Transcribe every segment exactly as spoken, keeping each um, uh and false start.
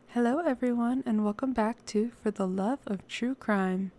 Hello everyone and welcome back to For the Love of True Crime.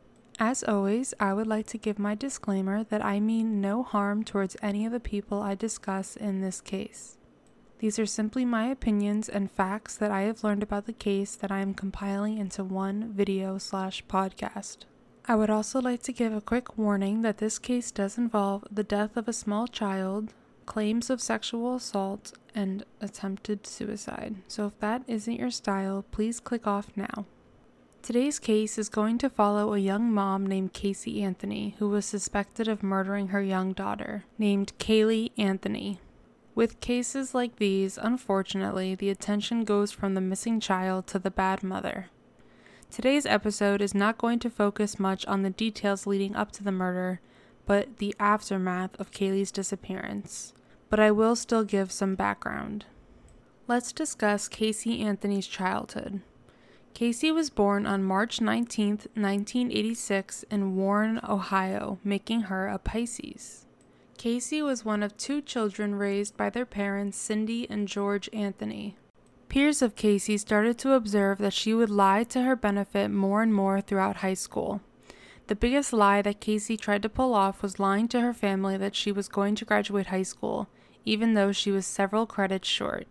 As always, I would like to give my disclaimer that I mean no harm towards any of the people I discuss in this case. These are simply my opinions and facts that I have learned about the case that I am compiling into one video slash podcast. I would also like to give a quick warning that this case does involve the death of a small child, claims of sexual assault, and attempted suicide. So if that isn't your style, please click off now. Today's case is going to follow a young mom named Casey Anthony, who was suspected of murdering her young daughter, named Caylee Anthony. With cases like these, unfortunately, the attention goes from the missing child to the bad mother. Today's episode is not going to focus much on the details leading up to the murder, but the aftermath of Caylee's disappearance. But I will still give some background. Let's discuss Casey Anthony's childhood. Casey was born on March nineteenth, nineteen eighty-six in Warren, Ohio, making her a Pisces. Casey was one of two children raised by their parents, Cindy and George Anthony. Peers of Casey started to observe that she would lie to her benefit more and more throughout high school. The biggest lie that Casey tried to pull off was lying to her family that she was going to graduate high school, even though she was several credits short.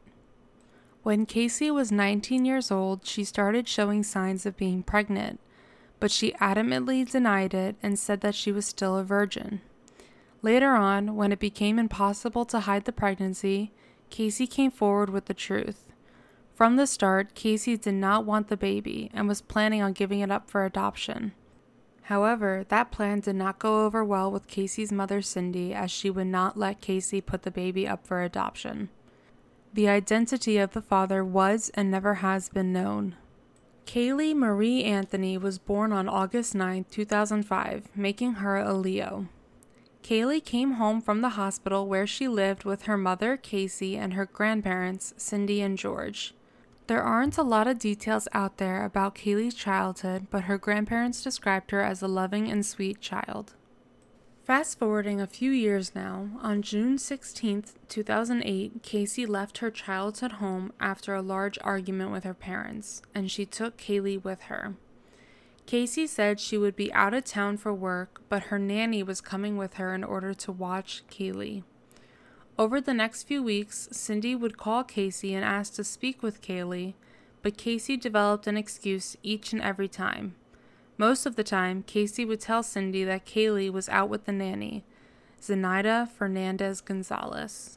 When Casey was nineteen years old, she started showing signs of being pregnant, but she adamantly denied it and said that she was still a virgin. Later on, when it became impossible to hide the pregnancy, Casey came forward with the truth. From the start, Casey did not want the baby and was planning on giving it up for adoption. However, that plan did not go over well with Casey's mother, Cindy, as she would not let Casey put the baby up for adoption. The identity of the father was and never has been known. Caylee Marie Anthony was born on August ninth, two thousand five, making her a Leo. Caylee came home from the hospital where she lived with her mother, Casey, and her grandparents, Cindy and George. There aren't a lot of details out there about Caylee's childhood, but her grandparents described her as a loving and sweet child. Fast forwarding a few years now, on June sixteenth, two thousand eight, Casey left her childhood home after a large argument with her parents, and she took Caylee with her. Casey said she would be out of town for work, but her nanny was coming with her in order to watch Caylee. Over the next few weeks, Cindy would call Casey and ask to speak with Caylee, but Casey developed an excuse each and every time. Most of the time, Casey would tell Cindy that Caylee was out with the nanny, Zenaida Fernandez Gonzalez.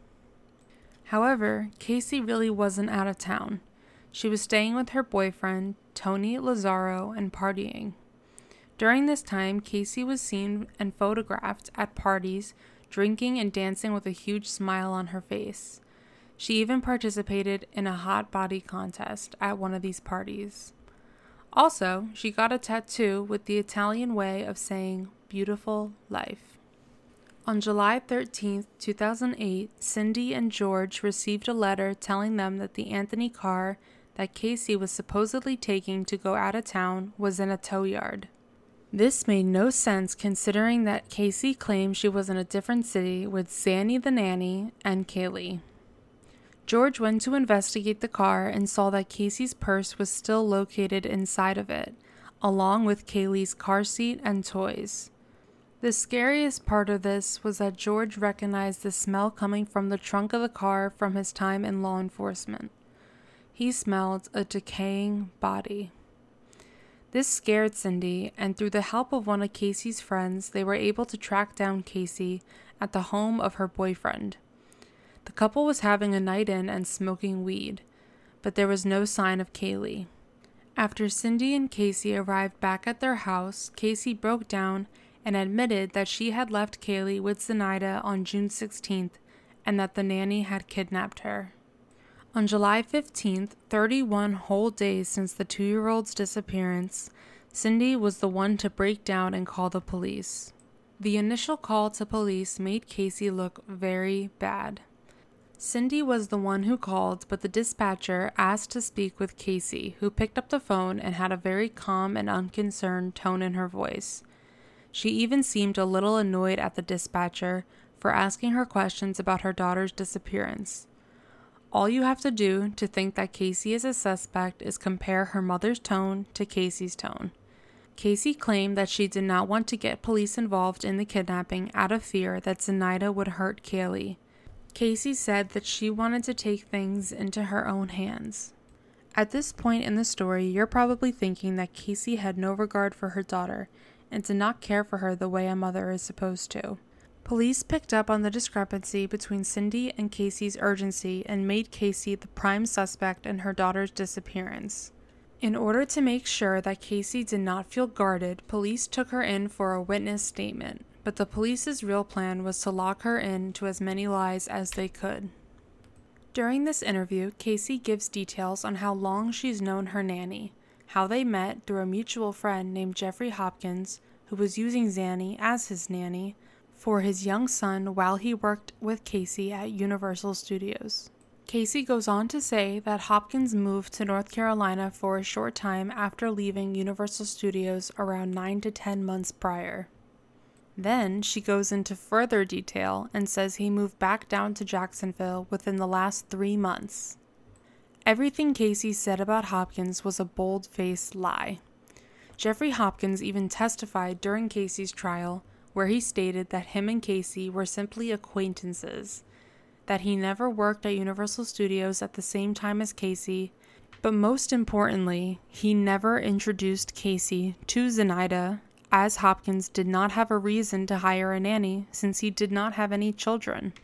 However, Casey really wasn't out of town. She was staying with her boyfriend, Tony Lazaro, and partying. During this time, Casey was seen and photographed at parties, drinking and dancing with a huge smile on her face. She even participated in a hot body contest at one of these parties. Also, she got a tattoo with the Italian way of saying beautiful life. On July thirteenth, two thousand eight, Cindy and George received a letter telling them that the Anthony car that Casey was supposedly taking to go out of town was in a tow yard. This made no sense considering that Casey claimed she was in a different city with Zanny the nanny and Caylee. George went to investigate the car and saw that Casey's purse was still located inside of it, along with Caylee's car seat and toys. The scariest part of this was that George recognized the smell coming from the trunk of the car from his time in law enforcement. He smelled a decaying body. This scared Cindy, and through the help of one of Casey's friends, they were able to track down Casey at the home of her boyfriend. The couple was having a night in and smoking weed, but there was no sign of Caylee. After Cindy and Casey arrived back at their house, Casey broke down and admitted that she had left Caylee with Zenaida on June sixteenth and that the nanny had kidnapped her. On July fifteenth, thirty-one whole days since the two-year-old's disappearance, Cindy was the one to break down and call the police. The initial call to police made Casey look very bad. Cindy was the one who called, but the dispatcher asked to speak with Casey, who picked up the phone and had a very calm and unconcerned tone in her voice. She even seemed a little annoyed at the dispatcher for asking her questions about her daughter's disappearance. All you have to do to think that Casey is a suspect is compare her mother's tone to Casey's tone. Casey claimed that she did not want to get police involved in the kidnapping out of fear that Zenaida would hurt Kaylee. Casey said that she wanted to take things into her own hands. At this point in the story, you're probably thinking that Casey had no regard for her daughter and did not care for her the way a mother is supposed to. Police picked up on the discrepancy between Cindy and Casey's urgency and made Casey the prime suspect in her daughter's disappearance. In order to make sure that Casey did not feel guarded, police took her in for a witness statement, but the police's real plan was to lock her in to as many lies as they could. During this interview, Casey gives details on how long she's known her nanny, how they met through a mutual friend named Jeffrey Hopkins, who was using Zanny as his nanny for his young son while he worked with Casey at Universal Studios. Casey goes on to say that Hopkins moved to North Carolina for a short time after leaving Universal Studios around nine to ten months prior. Then she goes into further detail and says he moved back down to Jacksonville within the last three months. Everything Casey said about Hopkins was a bold-faced lie. Jeffrey Hopkins even testified during Casey's trial, where he stated that him and Casey were simply acquaintances, that he never worked at Universal Studios at the same time as Casey, but most importantly, he never introduced Casey to Zenaida, as Hopkins did not have a reason to hire a nanny since he did not have any children.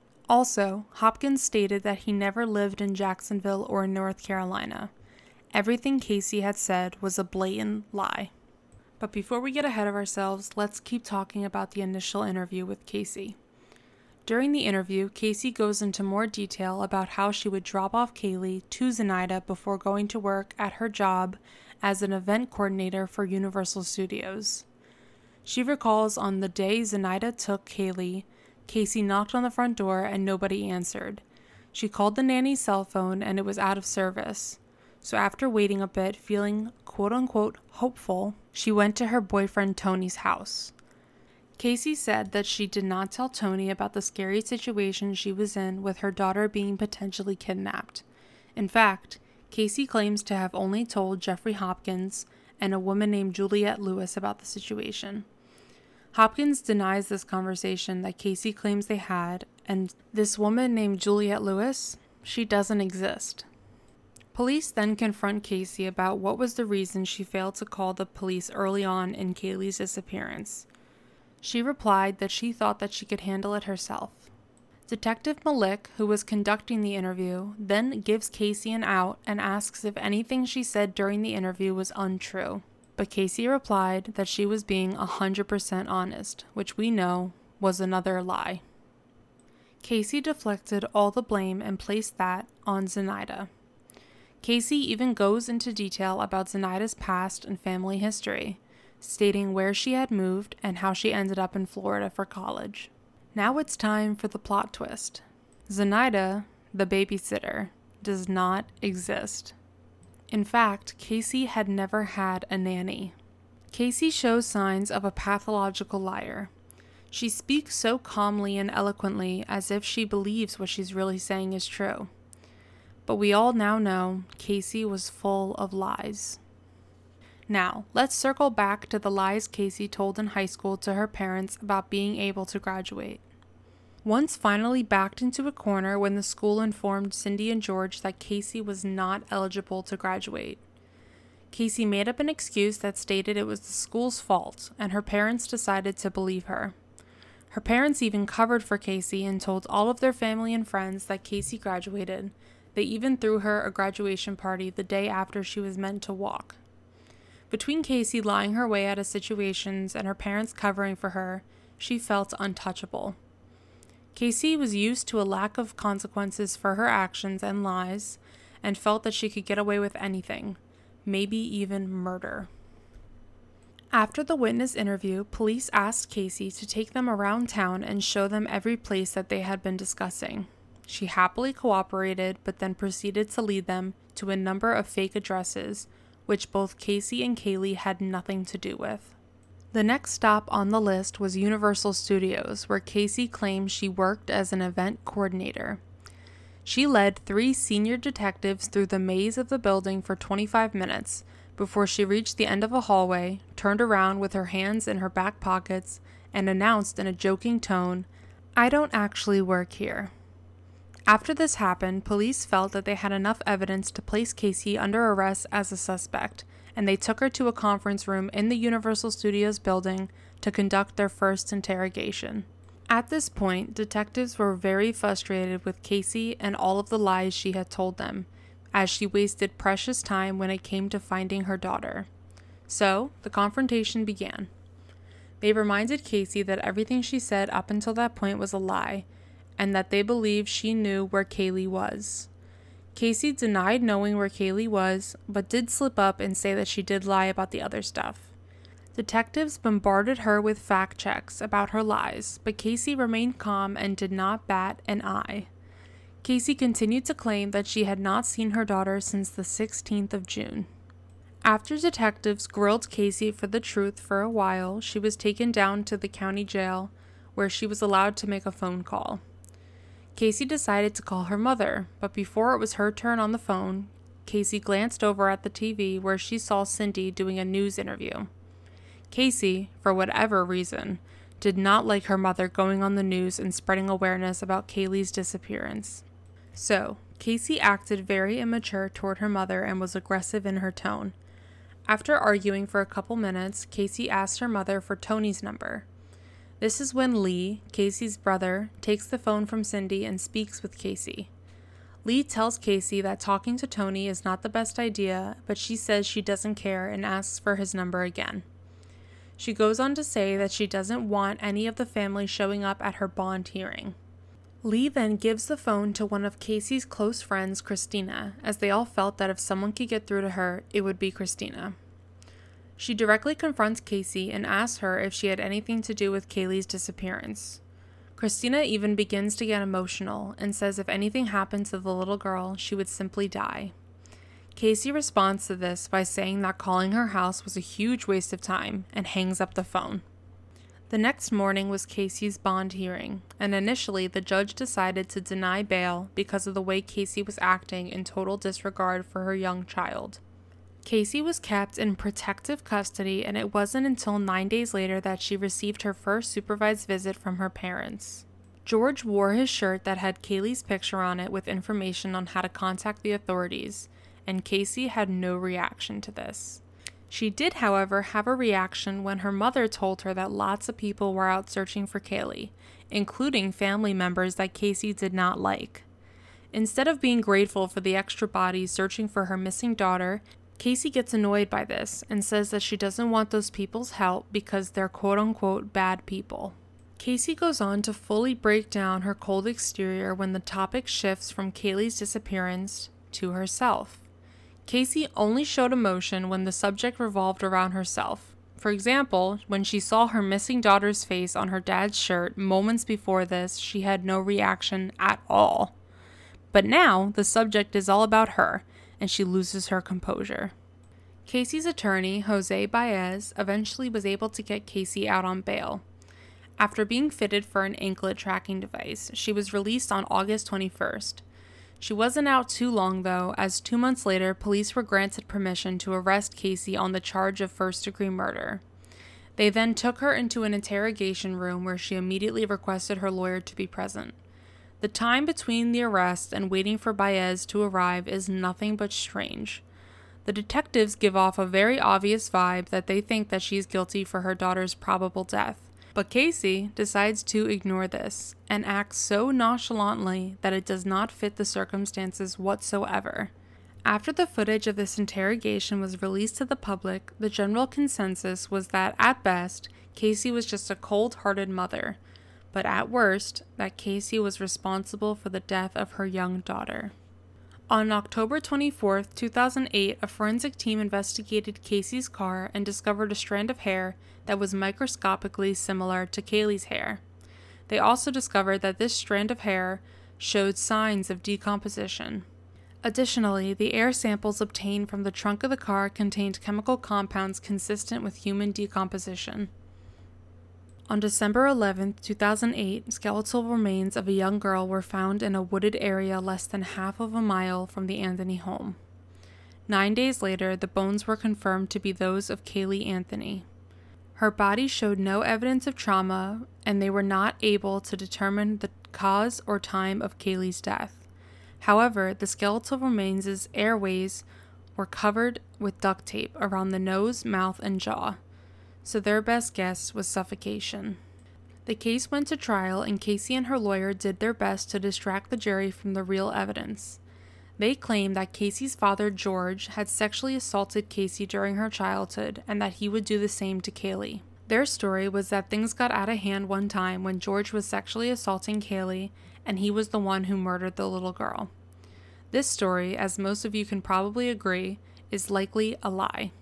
Also, Hopkins stated that he never lived in Jacksonville or North Carolina. Everything Casey had said was a blatant lie. But before we get ahead of ourselves, let's keep talking about the initial interview with Casey. During the interview, Casey goes into more detail about how she would drop off Kaylee to Zenaida before going to work at her job as an event coordinator for Universal Studios. She recalls on the day Zenaida took Kaylee, Casey knocked on the front door and nobody answered. She called the nanny's cell phone and it was out of service. So after waiting a bit, feeling quote-unquote hopeful, she went to her boyfriend Tony's house. Casey said that she did not tell Tony about the scary situation she was in with her daughter being potentially kidnapped. In fact, Casey claims to have only told Jeffrey Hopkins and a woman named Juliette Lewis about the situation. Hopkins denies this conversation that Casey claims they had, and this woman named Juliette Lewis, she doesn't exist. Police then confront Casey about what was the reason she failed to call the police early on in Kaylee's disappearance. She replied that she thought that she could handle it herself. Detective Malik, who was conducting the interview, then gives Casey an out and asks if anything she said during the interview was untrue. But Casey replied that she was being one hundred percent honest, which we know was another lie. Casey deflected all the blame and placed that on Zenaida. Casey even goes into detail about Zenaida's past and family history, stating where she had moved and how she ended up in Florida for college. Now it's time for the plot twist. Zenaida, the babysitter, does not exist. In fact, Casey had never had a nanny. Casey shows signs of a pathological liar. She speaks so calmly and eloquently as if she believes what she's really saying is true. But we all now know Casey was full of lies. Now, let's circle back to the lies Casey told in high school to her parents about being able to graduate. Once finally backed into a corner when the school informed Cindy and George that Casey was not eligible to graduate. Casey made up an excuse that stated it was the school's fault, and her parents decided to believe her. Her parents even covered for Casey and told all of their family and friends that Casey graduated. They even threw her a graduation party the day after she was meant to walk. Between Casey lying her way out of situations and her parents covering for her, she felt untouchable. Casey was used to a lack of consequences for her actions and lies, and felt that she could get away with anything, maybe even murder. After the witness interview, police asked Casey to take them around town and show them every place that they had been discussing. She happily cooperated, but then proceeded to lead them to a number of fake addresses, which both Casey and Kaylee had nothing to do with. The next stop on the list was Universal Studios, where Casey claimed she worked as an event coordinator. She led three senior detectives through the maze of the building for twenty-five minutes before she reached the end of a hallway, turned around with her hands in her back pockets, and announced in a joking tone, "I don't actually work here." After this happened, police felt that they had enough evidence to place Casey under arrest as a suspect, and they took her to a conference room in the Universal Studios building to conduct their first interrogation. At this point, detectives were very frustrated with Casey and all of the lies she had told them, as she wasted precious time when it came to finding her daughter. So, the confrontation began. They reminded Casey that everything she said up until that point was a lie, and that they believed she knew where Kaylee was. Casey denied knowing where Kaylee was, but did slip up and say that she did lie about the other stuff. Detectives bombarded her with fact checks about her lies, but Casey remained calm and did not bat an eye. Casey continued to claim that she had not seen her daughter since the sixteenth of June. After detectives grilled Casey for the truth for a while, she was taken down to the county jail, where she was allowed to make a phone call. Casey decided to call her mother, but before it was her turn on the phone, Casey glanced over at the T V where she saw Cindy doing a news interview. Casey, for whatever reason, did not like her mother going on the news and spreading awareness about Kaylee's disappearance. So, Casey acted very immature toward her mother and was aggressive in her tone. After arguing for a couple minutes, Casey asked her mother for Tony's number. This is when Lee, Casey's brother, takes the phone from Cindy and speaks with Casey. Lee tells Casey that talking to Tony is not the best idea, but she says she doesn't care and asks for his number again. She goes on to say that she doesn't want any of the family showing up at her bond hearing. Lee then gives the phone to one of Casey's close friends, Christina, as they all felt that if someone could get through to her, it would be Christina. She directly confronts Casey and asks her if she had anything to do with Kaylee's disappearance. Christina even begins to get emotional and says if anything happened to the little girl, she would simply die. Casey responds to this by saying that calling her house was a huge waste of time and hangs up the phone. The next morning was Casey's bond hearing, and initially the judge decided to deny bail because of the way Casey was acting in total disregard for her young child. Casey was kept in protective custody, and it wasn't until nine days later that she received her first supervised visit from her parents. George wore his shirt that had Kaylee's picture on it with information on how to contact the authorities, and Casey had no reaction to this. She did, however, have a reaction when her mother told her that lots of people were out searching for Kaylee, including family members that Casey did not like. Instead of being grateful for the extra bodies searching for her missing daughter, Casey gets annoyed by this and says that she doesn't want those people's help because they're quote-unquote bad people. Casey goes on to fully break down her cold exterior when the topic shifts from Kaylee's disappearance to herself. Casey only showed emotion when the subject revolved around herself. For example, when she saw her missing daughter's face on her dad's shirt moments before this, she had no reaction at all. But now, the subject is all about her, and she loses her composure. Casey's attorney, Jose Baez, eventually was able to get Casey out on bail. After being fitted for an anklet tracking device, she was released on August twenty-first. She wasn't out too long, though, as two months later, police were granted permission to arrest Casey on the charge of first-degree murder. They then took her into an interrogation room where she immediately requested her lawyer to be present. The time between the arrest and waiting for Baez to arrive is nothing but strange. The detectives give off a very obvious vibe that they think that she's guilty for her daughter's probable death. But Casey decides to ignore this and acts so nonchalantly that it does not fit the circumstances whatsoever. After the footage of this interrogation was released to the public, the general consensus was that, at best, Casey was just a cold-hearted mother, but at worst, that Casey was responsible for the death of her young daughter. On October twenty-fourth, two thousand eight, a forensic team investigated Casey's car and discovered a strand of hair that was microscopically similar to Kaylee's hair. They also discovered that this strand of hair showed signs of decomposition. Additionally, the air samples obtained from the trunk of the car contained chemical compounds consistent with human decomposition. On December eleventh, two thousand eight, skeletal remains of a young girl were found in a wooded area less than half of a mile from the Anthony home. Nine days later, the bones were confirmed to be those of Caylee Anthony. Her body showed no evidence of trauma, and they were not able to determine the cause or time of Caylee's death. However, the skeletal remains' airways were covered with duct tape around the nose, mouth, and jaw, so their best guess was suffocation. The case went to trial, and Casey and her lawyer did their best to distract the jury from the real evidence. They claimed that Casey's father, George, had sexually assaulted Casey during her childhood and that he would do the same to Caylee. Their story was that things got out of hand one time when George was sexually assaulting Caylee, and he was the one who murdered the little girl. This story, as most of you can probably agree, is likely a lie.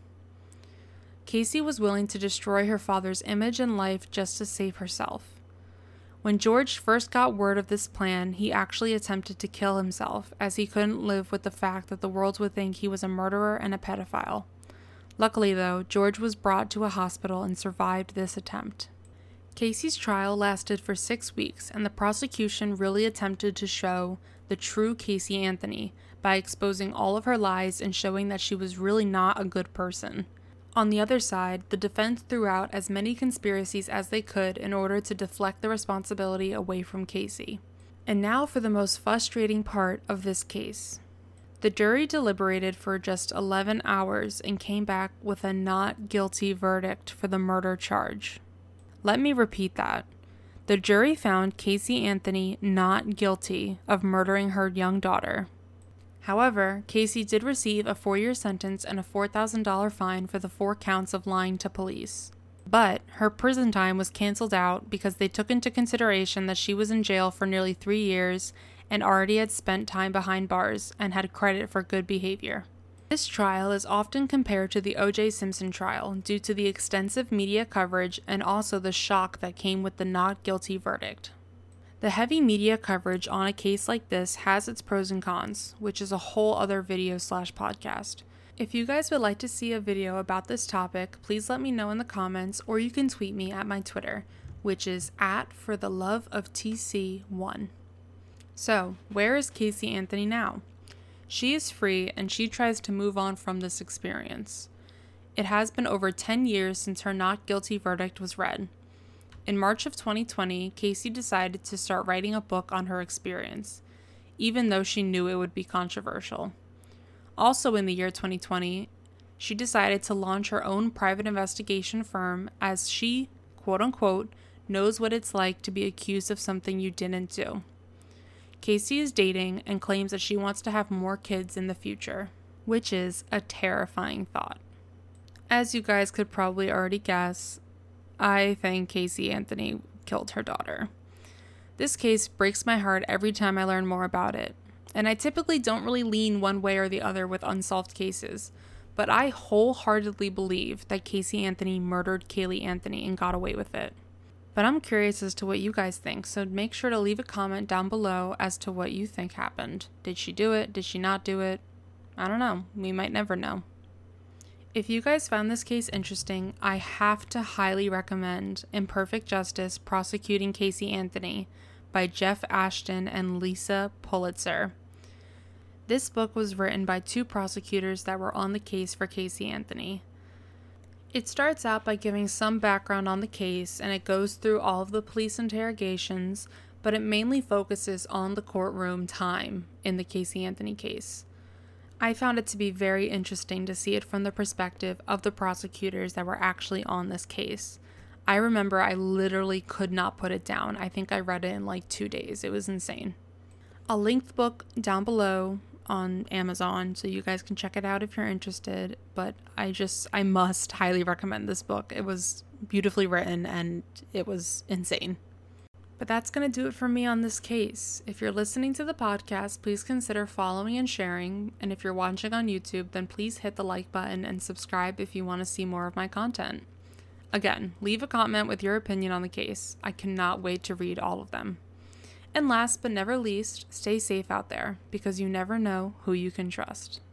Casey was willing to destroy her father's image and life just to save herself. When George first got word of this plan, he actually attempted to kill himself, as he couldn't live with the fact that the world would think he was a murderer and a pedophile. Luckily, though, George was brought to a hospital and survived this attempt. Casey's trial lasted for six weeks, and the prosecution really attempted to show the true Casey Anthony by exposing all of her lies and showing that she was really not a good person. On the other side, the defense threw out as many conspiracies as they could in order to deflect the responsibility away from Casey. And now for the most frustrating part of this case. The jury deliberated for just eleven hours and came back with a not guilty verdict for the murder charge. Let me repeat that. The jury found Casey Anthony not guilty of murdering her young daughter. However, Casey did receive a four-year sentence and a four thousand dollars fine for the four counts of lying to police. But her prison time was canceled out because they took into consideration that she was in jail for nearly three years and already had spent time behind bars and had credit for good behavior. This trial is often compared to the O J Simpson trial due to the extensive media coverage and also the shock that came with the not guilty verdict. The heavy media coverage on a case like this has its pros and cons, which is a whole other video slash podcast. If you guys would like to see a video about this topic, please let me know in the comments, or you can tweet me at my Twitter, which is at for the love of T C one. So, where is Casey Anthony now? She is free and she tries to move on from this experience. It has been over ten years since her not guilty verdict was read. In March of twenty twenty, Casey decided to start writing a book on her experience, even though she knew it would be controversial. Also in the year twenty twenty, she decided to launch her own private investigation firm as she, quote-unquote, knows what it's like to be accused of something you didn't do. Casey is dating and claims that she wants to have more kids in the future, which is a terrifying thought. As you guys could probably already guess, I think Casey Anthony killed her daughter. This case breaks my heart every time I learn more about it, and I typically don't really lean one way or the other with unsolved cases, but I wholeheartedly believe that Casey Anthony murdered Caylee Anthony and got away with it. But I'm curious as to what you guys think, so make sure to leave a comment down below as to what you think happened. Did she do it? Did she not do it? I don't know. We might never know. If you guys found this case interesting, I have to highly recommend Imperfect Justice: Prosecuting Casey Anthony by Jeff Ashton and Lisa Pulitzer. This book was written by two prosecutors that were on the case for Casey Anthony. It starts out by giving some background on the case, and it goes through all of the police interrogations, but it mainly focuses on the courtroom time in the Casey Anthony case. I found it to be very interesting to see it from the perspective of the prosecutors that were actually on this case. I remember I literally could not put it down. I think I read it in like two days. It was insane. I'll link the book down below on Amazon so you guys can check it out if you're interested, but I just, I must highly recommend this book. It was beautifully written and it was insane. But that's going to do it for me on this case. If you're listening to the podcast, please consider following and sharing. And if you're watching on YouTube, then please hit the like button and subscribe if you want to see more of my content. Again, leave a comment with your opinion on the case. I cannot wait to read all of them. And last but never least, stay safe out there because you never know who you can trust.